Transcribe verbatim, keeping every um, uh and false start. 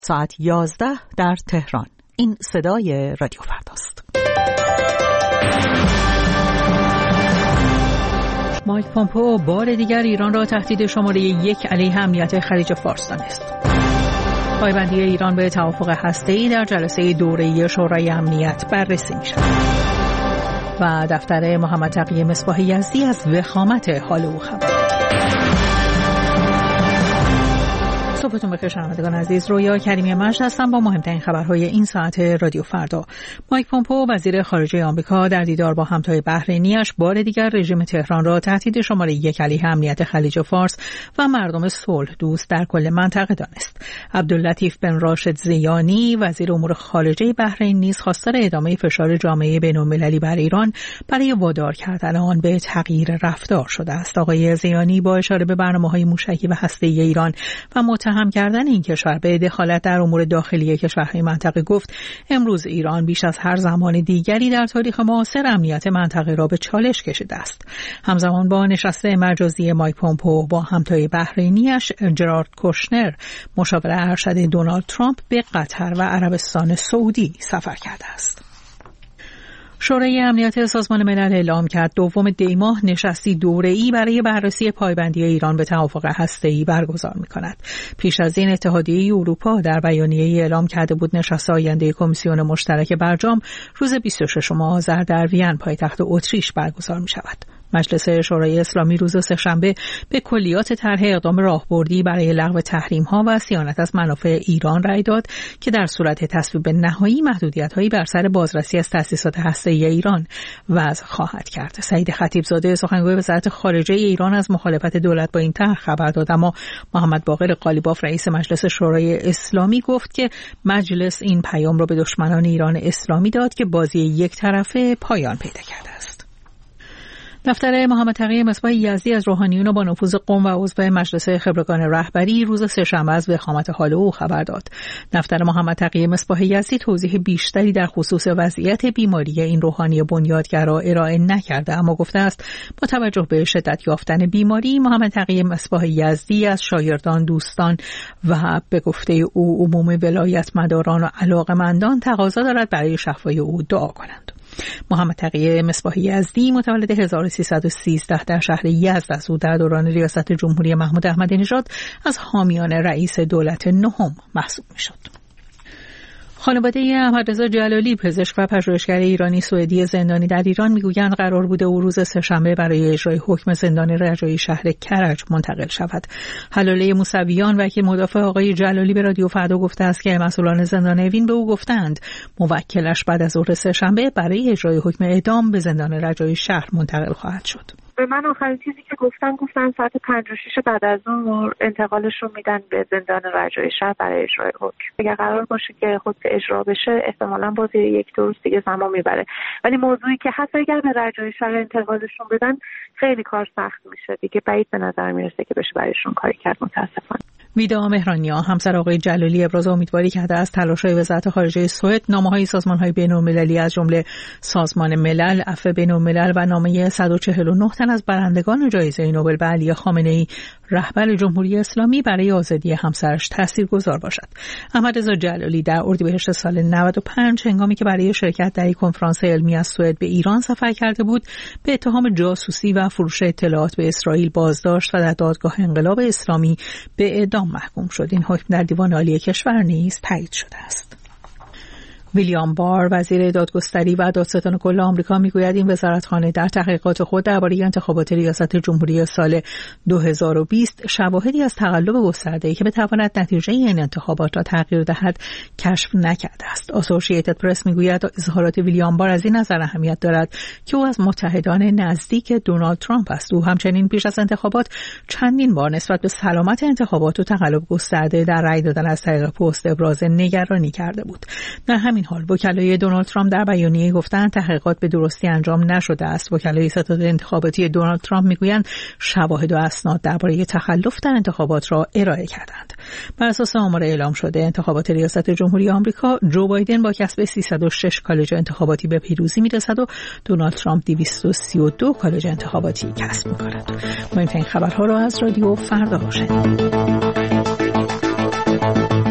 ساعت یازده در تهران. این صدای رادیو فرداست. مایک پومپئو بار دیگر ایران را تهدید شماره یک علیه امنیت خلیج فارس دانست. پایبندی ایران به توافق هسته‌ای در جلسه دوره‌ای شورای امنیت بررسی می‌شود. و دفتر محمد تقی مصباح یزدی از وخامت حال او خبر. صبحتون بخیر شنوندگان عزیز، رویا کریمی مجد هستم با مهمترین خبرهای این ساعت رادیو فردا. مایک پومپئو وزیر خارجه آمریکا در دیدار با همتای بحرینی‌اش بار دیگر رژیم تهران را تهدید شماره یک علیه امنیت خلیج فارس و مردم صلح دوست در کل منطقه دانست. عبداللطیف بن راشد زیانی وزیر امور خارجه بحرین نیز خواستار ادامه فشار جامعه بین‌المللی بر ایران برای وادار کردن آن به تغییر رفتار شده است. آقای زیانی با اشاره به برنامه‌های موشکی و هسته‌ای ایران و هم کردن این کشور به دخالت در امور داخلی کشورهای منطقه گفت امروز ایران بیش از هر زمان دیگری در تاریخ معاصر امنیت منطقه را به چالش کشیده است. همزمان با نشست مجازی مایک پومپئو با همتای بحرینی‌اش جرارد کوشنر مشاور ارشد دونالد ترامپ به قطر و عربستان سعودی سفر کرده است. شورای امنیت سازمان ملل اعلام کرد دوم دی ماه نشستی دوره‌ای برای بررسی پایبندی ایران به توافق هسته‌ای برگزار می‌کند. پیش از این اتحادیه اروپا در بیانیه‌ای اعلام کرده بود نشست آینده کمیسیون مشترک برجام روز بیست و ششم آذر در وین پایتخت اتریش برگزار می‌شود. مجلس شورای اسلامی روز سه‌شنبه به کلیات طرح اقدام راهبردی برای لغو تحریم‌ها و صیانت از منافع ایران رأی داد که در صورت تصویب نهایی محدودیت‌هایی بر سر بازرسی از تأسیسات هسته‌ای ایران وضع خواهد کرد. سعید خطیبزاده سخنگوی وزارت خارجه ایران از مخالفت دولت با این طرح خبر داد، اما محمد باقر قالیباف رئیس مجلس شورای اسلامی گفت که مجلس این پیام را به دشمنان ایران اسلامی داد که بازی یک طرفه پایان پیدا کرده است. دفتر محمد تقی مصباح یزدی از روحانیون با نفوذ قم و عضو مجلس خبرگان رهبری روز سه‌شنبه از وخامت حال او خبر داد. دفتر محمد تقی مصباح یزدی توضیح بیشتری در خصوص وضعیت بیماری این روحانی بنیادگرا ارائه نکرده، اما گفته است با توجه به شدت یافتن بیماری محمد تقی مصباح یزدی از شاگردان، دوستان و به گفته او عموم ولایت مداران و علاقه‌مندان تقاضا دارد برای شفای او دعا کنند. محمد تقی مصباح یزدی متولد هزار و سیصد و سیزده در شهر یزد است. او در دوران ریاست جمهوری محمود احمدی نژاد از حامیان رئیس دولت نهم محسوب می‌شد. خانواده احمدرضا جلالی پزشک و پژوهشگر ایرانی سوئدی زندانی در ایران میگویند قرار بوده او روز سه‌شنبه برای اجرای حکم زندان رجایی شهر کرج منتقل شود. حلاله موسویان وکیل مدافع آقای جلالی به رادیو فردا گفته است که مسئولان زندان اوین به او گفتند موکلش بعد از ظهر سه‌شنبه برای اجرای حکم اعدام به زندان رجایی شهر منتقل خواهد شد. به من آخرین چیزی که گفتن گفتن ساعت پنج و شش بعد از ظهر انتقالش رو میدن به زندان رجایی شهر برای اجرای حکم. اگر قرار باشه که حکم اجرا بشه احتمالاً باز یک دو روز دیگه زمان میبره، ولی موضوعی که حتی اگر به رجایی شهر انتقالشون بدن خیلی کار سخت میشه دیگه، بعید به نظر میرسه که بشه برایشون کاری کرد متاسفانه. ویدا مهرانیا همسر آقای جلالی ابراز امیدواری کرده از تلاش‌های وزارت خارجه سوئد نامه‌های سازمان‌های بین‌المللی از جمله سازمان ملل، عفو بین‌الملل و نامه صد و چهل و نه تن از برندگان جایزه نوبل به علی خامنه‌ای رهبر جمهوری اسلامی برای آزادی همسرش تاثیرگذار باشد. احمدرضا جلالی در اردیبهشت سال نود و پنج هنگامی که برای شرکت در یک کنفرانس علمی از سوئد به ایران سفر کرده بود به اتهام جاسوسی و فروش اطلاعات به اسرائیل بازداشت و در دادگاه انقلاب اسلامی به اعدام محکوم شد. این حکم در دیوان عالی کشور نیز تایید شده است. ویلیام بار وزیر دادگستری و دادستان کل آمریکا میگوید این وزارتخانه در تحقیقات خود درباره انتخابات ریاست جمهوری سال دو هزار و بیست شواهدی از تقلب گسترده‌ای که بتواند نتیجه این انتخابات را تغییر دهد کشف نکرده است. اسوسییتد پرس میگوید اظهارات ویلیام بار از این نظر اهمیت دارد که او از متحدان نزدیک دونالد ترامپ است. او همچنین پیش از انتخابات چندین بار نسبت به سلامت انتخابات و تقلب گسترده در رأی دادن از طریق پست ابراز نگرانی کرده بود. در همین حال وکلای دونالد ترامپ در بیانیه گفتند تحقیقات به درستی انجام نشده است. وکلای ستاد انتخاباتی دونالد ترامپ میگویند شواهد و اسناد درباره تخلف در انتخابات را ارائه کردند. بر اساس آمار اعلام شده انتخابات ریاست جمهوری آمریکا جو بایدن با کسب سیصد و شش کالج انتخاباتی به پیروزی میرسد و دونالد ترامپ دویست و سی و دو کالج انتخاباتی کسب میکند. مهمترین خبرها را از رادیو فردا شنیدید.